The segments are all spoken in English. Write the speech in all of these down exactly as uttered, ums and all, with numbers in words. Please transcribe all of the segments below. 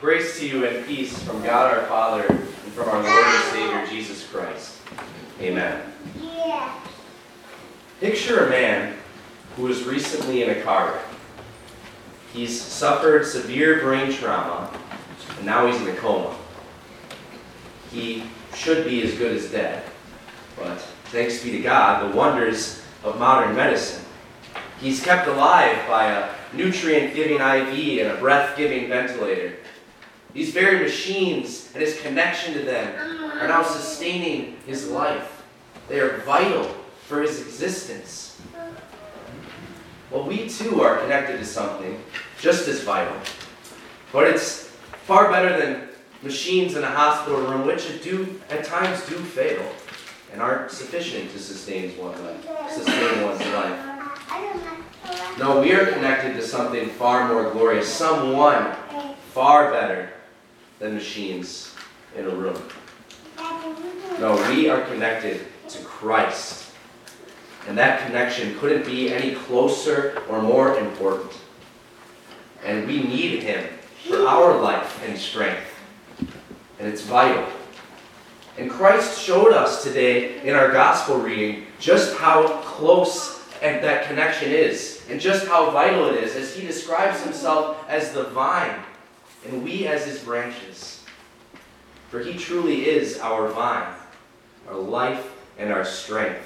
Grace to you and peace from God our Father and from our Lord and Savior Jesus Christ. Amen. Yeah. Picture a man who was recently in a car wreck. He's suffered severe brain trauma, and now he's in a coma. He should be as good as dead, but thanks be to God, the wonders of modern medicine. He's kept alive by a nutrient-giving I V and a breath-giving ventilator. These very machines and his connection to them are now sustaining his life. They are vital for his existence. Well, we too are connected to something just as vital, but it's far better than machines in a hospital room, which do at times do fail and aren't sufficient to sustain one's life. Sustain one's life. No, we are connected to something far more glorious, someone far better than machines in a room. No, we are connected to Christ. And that connection couldn't be any closer or more important. And we need him for our life and strength. And it's vital. And Christ showed us today in our gospel reading just how close and that connection is, and just how vital it is, as he describes himself as the vine, and we as his branches. For he truly is our vine, our life and our strength.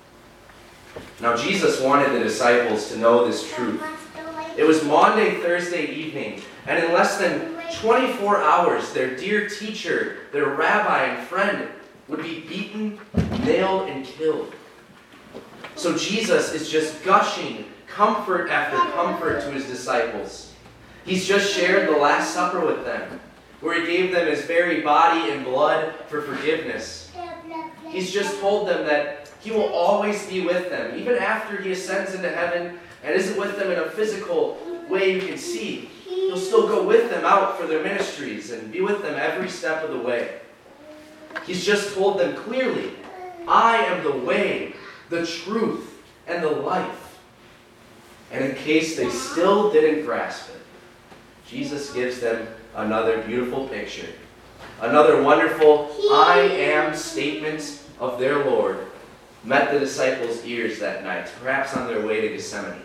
Now Jesus wanted the disciples to know this truth. It was Maundy, Thursday evening, and in less than twenty-four hours, their dear teacher, their rabbi and friend, would be beaten, nailed, and killed. So Jesus is just gushing comfort after comfort to his disciples. He's just shared the Last Supper with them, where he gave them his very body and blood for forgiveness. He's just told them that he will always be with them, even after he ascends into heaven and isn't with them in a physical way you can see. He'll still go with them out for their ministries and be with them every step of the way. He's just told them clearly, I am the way, the truth, and the life. And in case they still didn't grasp it, Jesus gives them another beautiful picture. Another wonderful I am statement of their Lord met the disciples' ears that night, perhaps on their way to Gethsemane.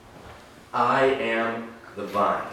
I am the vine.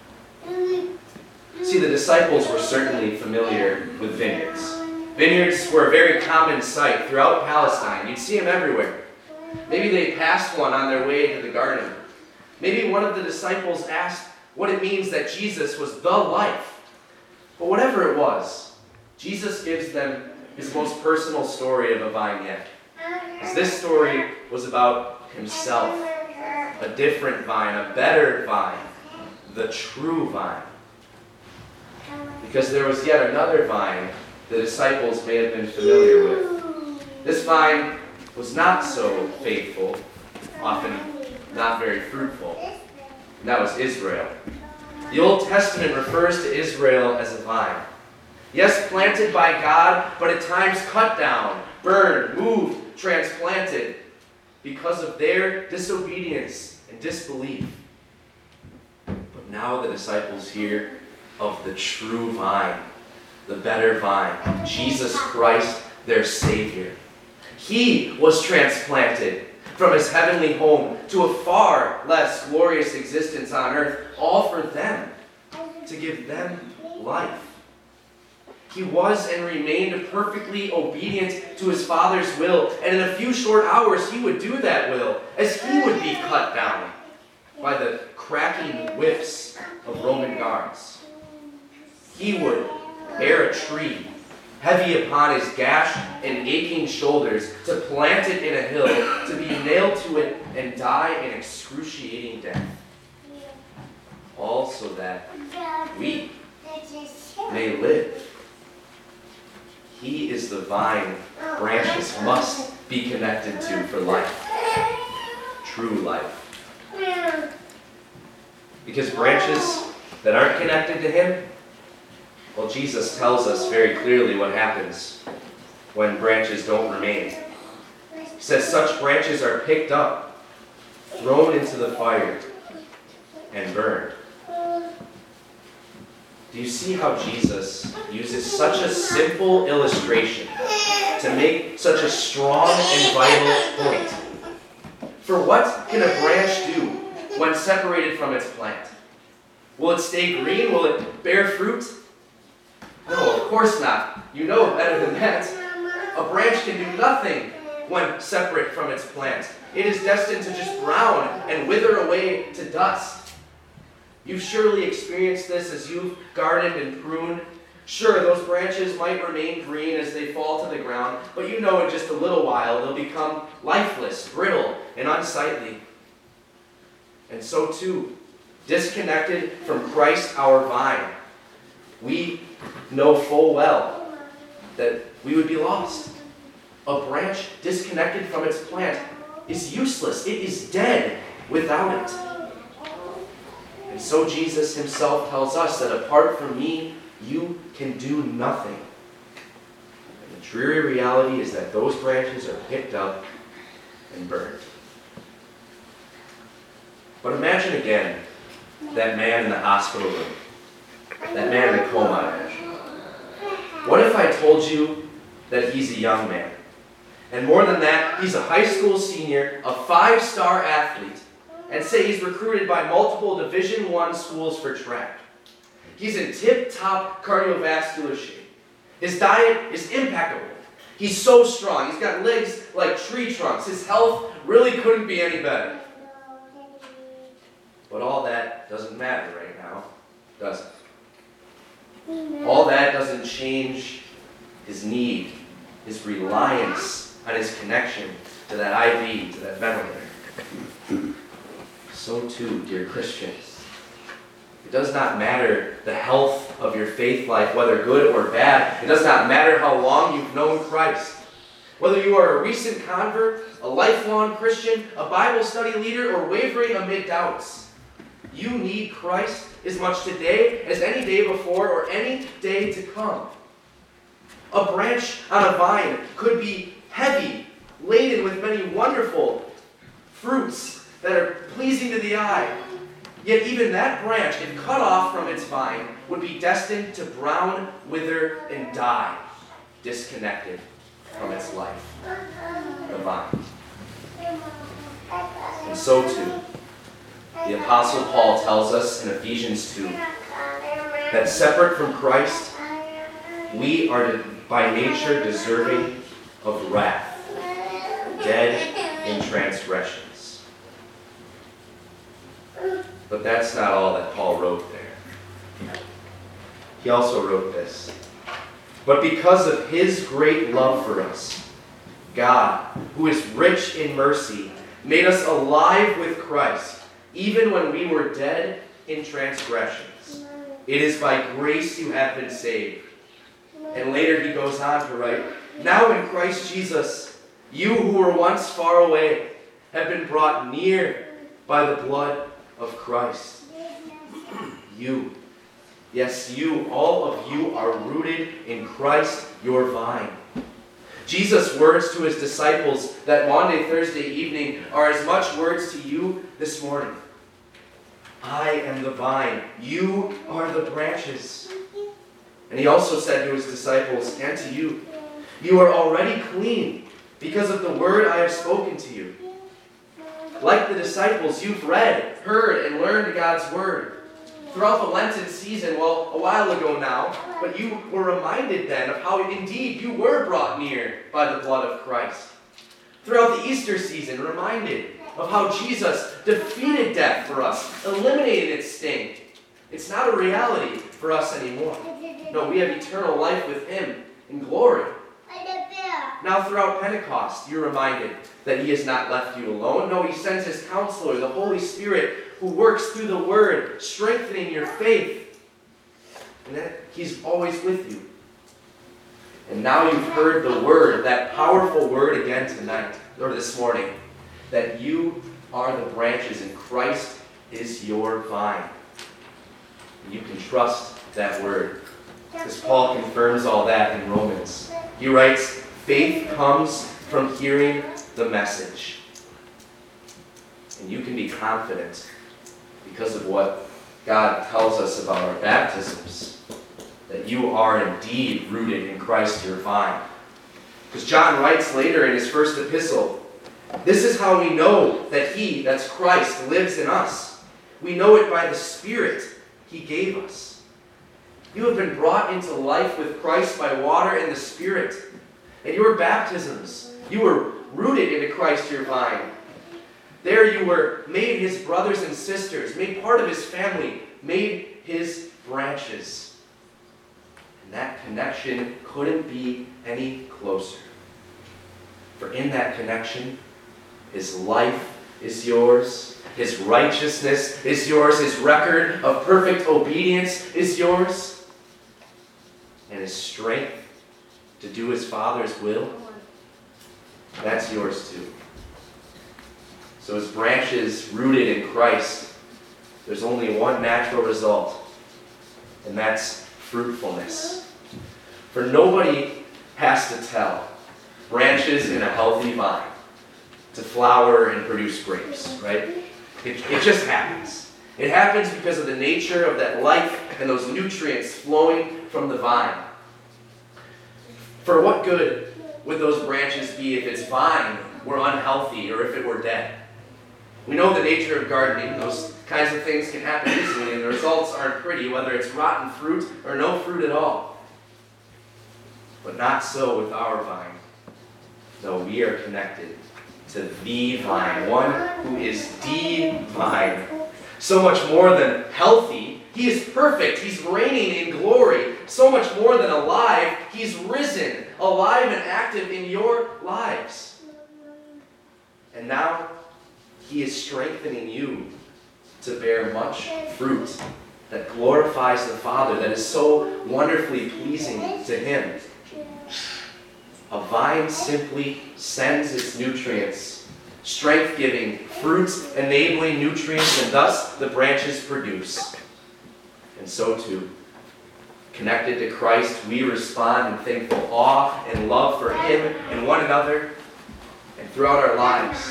See, the disciples were certainly familiar with vineyards. Vineyards were a very common sight throughout Palestine. You'd see them everywhere. Maybe they passed one on their way to the garden. Maybe one of the disciples asked what it means that Jesus was the life. But whatever it was, Jesus gives them his most personal story of a vine yet. As this story was about himself, a different vine, a better vine, the true vine. Because there was yet another vine the disciples may have been familiar with. This vine was not so faithful, often not very fruitful. And that was Israel. The Old Testament refers to Israel as a vine. Yes, planted by God, but at times cut down, burned, moved, transplanted because of their disobedience and disbelief. But now the disciples hear of the true vine, the better vine, Jesus Christ, their Savior. He was transplanted from his heavenly home to a far less glorious existence on earth, all for them, to give them life. He was and remained perfectly obedient to his Father's will, and in a few short hours he would do that will, as he would be cut down by the cracking whips of Roman guards. He would bear a tree, heavy upon his gashed and aching shoulders, to plant it in a hill, to be nailed to it and die an excruciating death. All so that we may live. He is the vine branches must be connected to for life. True life. Because branches that aren't connected to him, well, Jesus tells us very clearly what happens when branches don't remain. He says such branches are picked up, thrown into the fire, and burned. Do you see how Jesus uses such a simple illustration to make such a strong and vital point? For what can a branch do when separated from its plant? Will it stay green? Will it bear fruit? No, of course not. You know better than that. A branch can do nothing when separate from its plant. It is destined to just brown and wither away to dust. You've surely experienced this as you've gardened and pruned. Sure, those branches might remain green as they fall to the ground, but you know in just a little while they'll become lifeless, brittle, and unsightly. And so too, disconnected from Christ our vine, we know full well that we would be lost. A branch disconnected from its plant is useless. It is dead without it. And so Jesus himself tells us that apart from me, you can do nothing. And the dreary reality is that those branches are picked up and burned. But imagine again that man in the hospital room. That man in the coma, I imagine. What if I told you that he's a young man? And more than that, he's a high school senior, a five-star athlete, and say he's recruited by multiple Division One schools for track. He's in tip-top cardiovascular shape. His diet is impeccable. He's so strong. He's got legs like tree trunks. His health really couldn't be any better. But all that doesn't matter right now, does it? All that doesn't change his need, his reliance on his connection to that I V, to that ventilator. So too, dear Christians, it does not matter the health of your faith life, whether good or bad. It does not matter how long you've known Christ. Whether you are a recent convert, a lifelong Christian, a Bible study leader, or wavering amid doubts, you need Christ as much today as any day before or any day to come. A branch on a vine could be heavy, laden with many wonderful fruits that are pleasing to the eye. Yet even that branch, if cut off from its vine, would be destined to brown, wither, and die, disconnected from its life, the vine. And so too, the Apostle Paul tells us in Ephesians two that separate from Christ, we are by nature deserving of wrath, dead in transgressions. But that's not all that Paul wrote there. He also wrote this. But because of his great love for us, God, who is rich in mercy, made us alive with Christ, even when we were dead in transgressions. It is by grace you have been saved. And later he goes on to write, now in Christ Jesus, you who were once far away have been brought near by the blood of Christ. You, yes, you, all of you are rooted in Christ, your vine. Jesus' words to his disciples that Maundy, Thursday evening are as much words to you this morning. I am the vine, you are the branches. And he also said to his disciples and to you, you are already clean because of the word I have spoken to you. Like the disciples, you've read, heard, and learned God's word. Throughout the Lenten season, well, a while ago now, but you were reminded then of how indeed you were brought near by the blood of Christ. Throughout the Easter season, reminded of how Jesus defeated death for us, eliminated its sting. It's not a reality for us anymore. No, we have eternal life with him in glory. Now throughout Pentecost, you're reminded that he has not left you alone. No, he sends his counselor, the Holy Spirit, who works through the word, strengthening your faith. And that he's always with you. And now you've heard the word, that powerful word again tonight, or this morning, that you are the branches and Christ is your vine. And you can trust that word. Because Paul confirms all that in Romans. He writes, faith comes from hearing the message. And you can be confident because of what God tells us about our baptisms. that you are indeed rooted in Christ your vine. Because John writes later in his first epistle, this is how we know that he, that's Christ, lives in us. We know it by the Spirit he gave us. You have been brought into life with Christ by water and the Spirit. And your baptisms, you were rooted into Christ your vine. There you were made his brothers and sisters, made part of his family, made his branches. And that connection couldn't be any closer. For in that connection, his life is yours, his righteousness is yours, his record of perfect obedience is yours, and his strength to do his Father's will, that's yours too. So as branches rooted in Christ, there's only one natural result, and that's fruitfulness. For nobody has to tell branches in a healthy vine to flower and produce grapes, right? It, it just happens. It happens because of the nature of that life and those nutrients flowing from the vine. For what good would those branches be if its vine were unhealthy or if it were dead? We know the nature of gardening. Those kinds of things can happen easily, and the results aren't pretty, whether it's rotten fruit or no fruit at all. But not so with our vine. No, we are connected to the vine, one who is the vine. So much more than healthy, he is perfect. He's reigning in glory. So much more than alive, he's risen, alive and active in your lives. And now, he is strengthening you to bear much fruit that glorifies the Father, that is so wonderfully pleasing to him. A vine simply sends its nutrients, strength-giving, fruit-enabling nutrients, and thus the branches produce. And so too, connected to Christ, we respond in thankful awe and love for him and one another, and throughout our lives.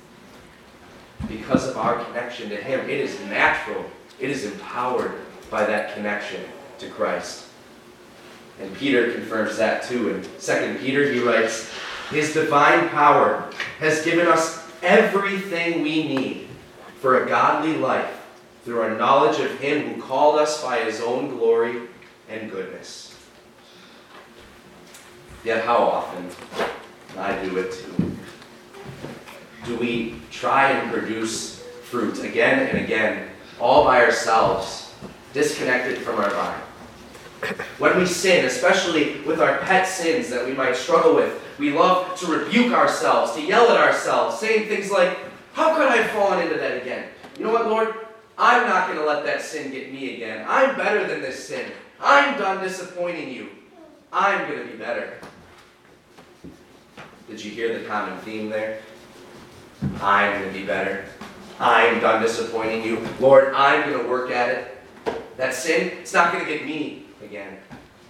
Because of our connection to him, it is natural, it is empowered by that connection to Christ. And Peter confirms that too. In Second Peter, he writes, his divine power has given us everything we need for a godly life through our knowledge of him who called us by his own glory and goodness. Yet how often, and I do it too, do we try and produce fruit again and again, all by ourselves, disconnected from our vine? When we sin, especially with our pet sins that we might struggle with, we love to rebuke ourselves, to yell at ourselves, saying things like, how could I have fallen into that again? You know what, Lord? I'm not going to let that sin get me again. I'm better than this sin. I'm done disappointing you. I'm going to be better. Did you hear the common theme there? I'm going to be better. I'm done disappointing you. Lord, I'm going to work at it. That sin, it's not going to get me again.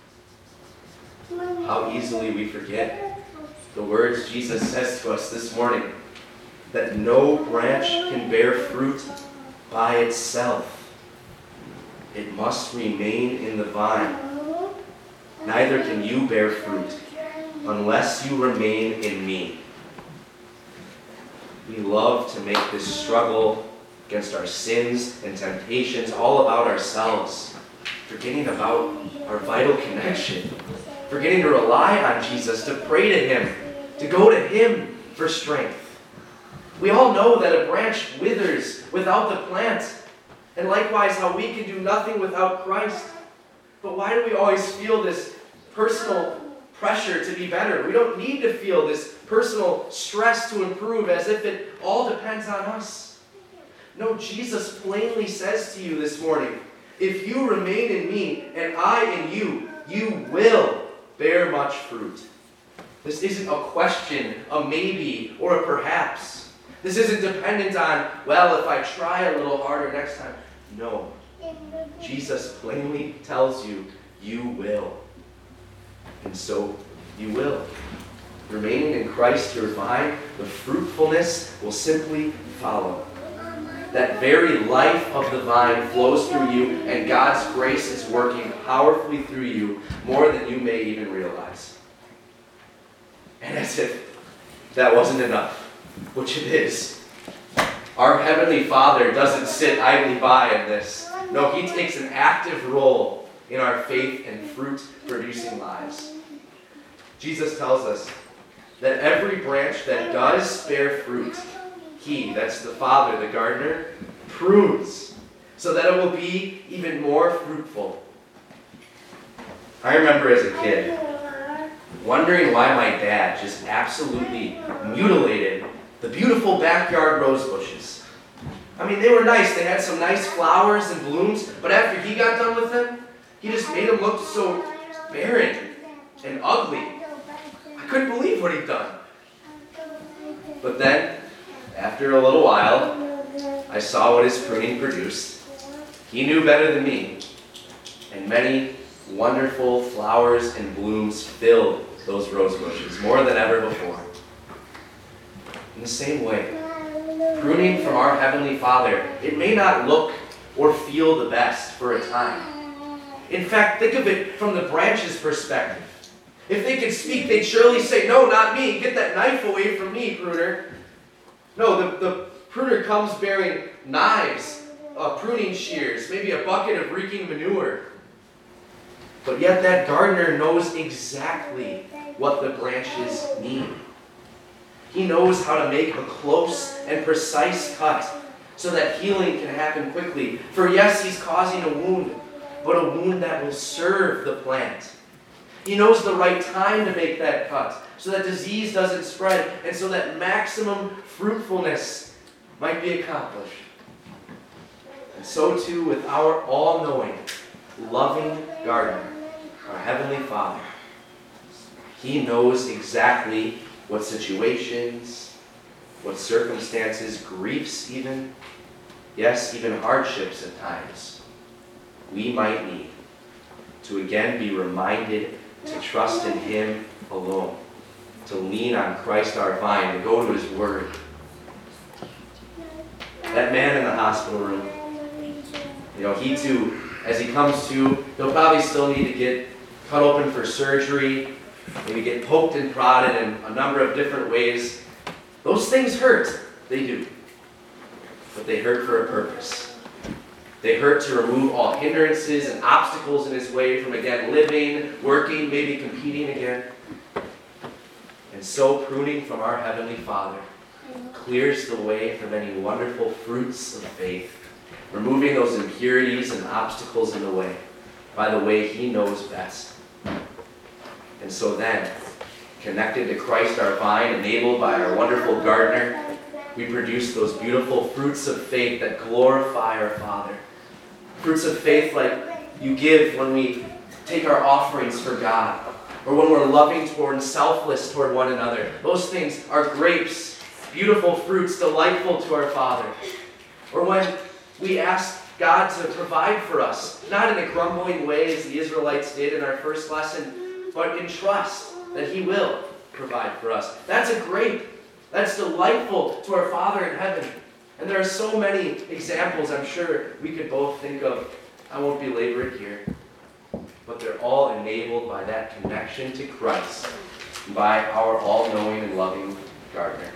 How easily we forget the words Jesus says to us this morning, that no branch can bear fruit by itself. It must remain in the vine. Neither can you bear fruit unless you remain in me. We love to make this struggle against our sins and temptations all about ourselves, forgetting about our vital connection, forgetting to rely on Jesus, to pray to him, to go to him for strength. We all know that a branch withers without the plant, and likewise how we can do nothing without Christ. But why do we always feel this personal pressure to be better? We don't need to feel this personal stress to improve as if it all depends on us. No, Jesus plainly says to you this morning, if you remain in me and I in you, you will bear much fruit. This isn't a question, a maybe, or a perhaps. This isn't dependent on, well, if I try a little harder next time. No. Jesus plainly tells you, you will. And so you will. Remaining in Christ, your vine, the fruitfulness will simply follow. that very life of the vine flows through you, and God's grace is working powerfully through you more than you may even realize. And as if that wasn't enough, which it is, our Heavenly Father doesn't sit idly by in this. No, He takes an active role in our faith and fruit-producing lives. Jesus tells us that every branch that does bear fruit, He, that's the Father, the gardener, prunes so that it will be even more fruitful. I remember as a kid wondering why my dad just absolutely mutilated the beautiful backyard rose bushes. I mean, they were nice. They had some nice flowers and blooms, but after he got done with them, he just made them look so barren and ugly. I couldn't believe what he'd done. But then, after a little while, I saw what his pruning produced. He knew better than me, and many wonderful flowers and blooms filled those rose bushes more than ever before. In the same way, pruning from our Heavenly Father, it may not look or feel the best for a time. In fact, think of it from the branch's perspective. If they could speak, they'd surely say, "No, not me. Get that knife away from me, pruner." No, the, the pruner comes bearing knives, uh, pruning shears, maybe a bucket of reeking manure. But yet that gardener knows exactly what the branches need. He knows how to make a close and precise cut so that healing can happen quickly. For yes, he's causing a wound, but a wound that will serve the plant. He knows the right time to make that cut so that disease doesn't spread and so that maximum fruitfulness might be accomplished. And so too with our all-knowing, loving gardener, our Heavenly Father. He knows exactly what situations, what circumstances, griefs even, yes, even hardships at times, we might need to again be reminded to trust in Him alone, to lean on Christ our vine, to go to His Word. That man in the hospital room, you know, he too, as he comes to, he'll probably still need to get cut open for surgery, maybe get poked and prodded in a number of different ways. Those things hurt. They do. But they hurt for a purpose. They hurt to remove all hindrances and obstacles in his way from again living, working, maybe competing again. And so pruning from our Heavenly Father clears the way for many wonderful fruits of faith, removing those impurities and obstacles in the way by the way He knows best. And so then, connected to Christ our vine, enabled by our wonderful gardener, we produce those beautiful fruits of faith that glorify our Father. Fruits of faith like you give when we take our offerings for God, or when we're loving toward and selfless toward one another. Those things are grapes, beautiful fruits, delightful to our Father. Or when we ask God to provide for us, not in a grumbling way as the Israelites did in our first lesson, but in trust that He will provide for us. That's a grape. That's delightful to our Father in heaven. And there are so many examples I'm sure we could both think of. I won't belabor it here. But they're all enabled by that connection to Christ, by our all-knowing and loving gardener.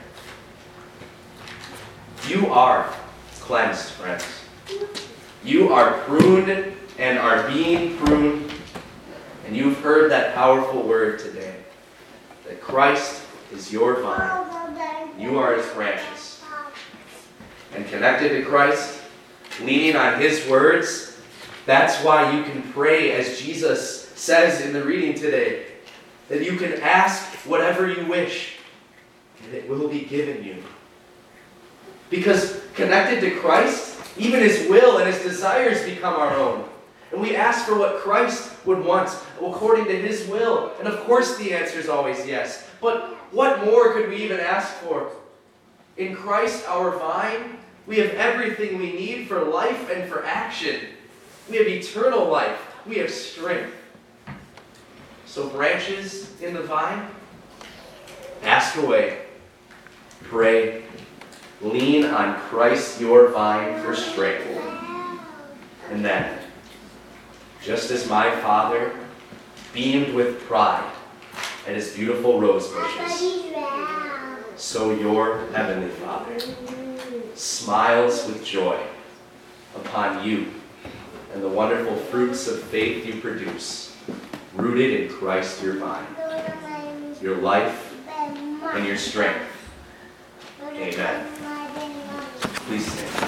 You are cleansed, friends. You are pruned and are being pruned. And you've heard that powerful word today, that Christ is your vine. You are His branches. And connected to Christ, leaning on His words, that's why you can pray as Jesus says in the reading today, that you can ask whatever you wish, and it will be given you. Because connected to Christ, even His will and His desires become our own. And we ask for what Christ would want according to His will. And of course the answer is always yes. But what more could we even ask for? In Christ our vine, we have everything we need for life and for action. We have eternal life. We have strength. So branches in the vine, ask away, pray, lean on Christ your vine for strength. And then, just as my Father beamed with pride at his beautiful rose bushes, so your heavenly Father smiles with joy upon you and the wonderful fruits of faith you produce, rooted in Christ your vine, your life and your strength. Amen. Please stand.